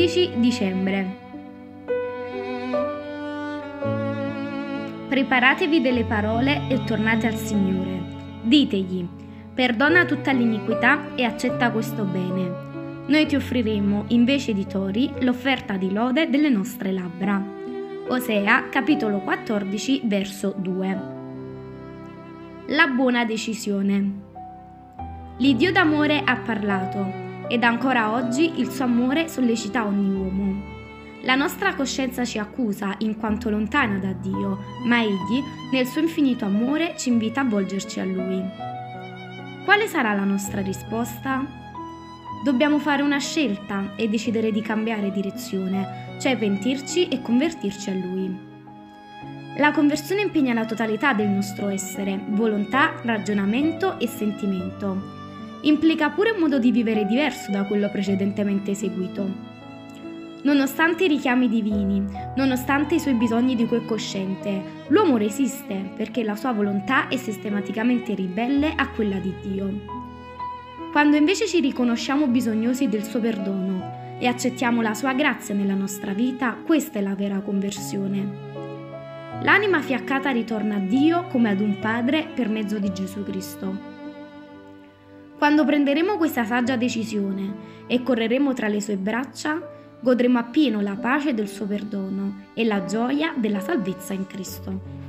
11 dicembre. Preparatevi delle parole e tornate al Signore. Ditegli: perdona tutta l'iniquità e accetta questo bene. Noi ti offriremo, invece di tori, l'offerta di lode delle nostre labbra. Osea, capitolo 14, verso 2. La buona decisione. L'Iddio d'amore ha parlato, ed ancora oggi il suo amore sollecita ogni uomo. La nostra coscienza ci accusa in quanto lontana da Dio, ma Egli, nel suo infinito amore, ci invita a volgerci a Lui. Quale sarà la nostra risposta? Dobbiamo fare una scelta e decidere di cambiare direzione, cioè pentirci e convertirci a Lui. La conversione impegna la totalità del nostro essere, volontà, ragionamento e sentimento. Implica pure un modo di vivere diverso da quello precedentemente eseguito. Nonostante i richiami divini, nonostante i suoi bisogni di cui è cosciente, l'uomo resiste perché la sua volontà è sistematicamente ribelle a quella di Dio. Quando invece ci riconosciamo bisognosi del suo perdono e accettiamo la sua grazia nella nostra vita, questa è la vera conversione. L'anima fiaccata ritorna a Dio come ad un padre per mezzo di Gesù Cristo. Quando prenderemo questa saggia decisione e correremo tra le sue braccia, godremo appieno la pace del suo perdono e la gioia della salvezza in Cristo.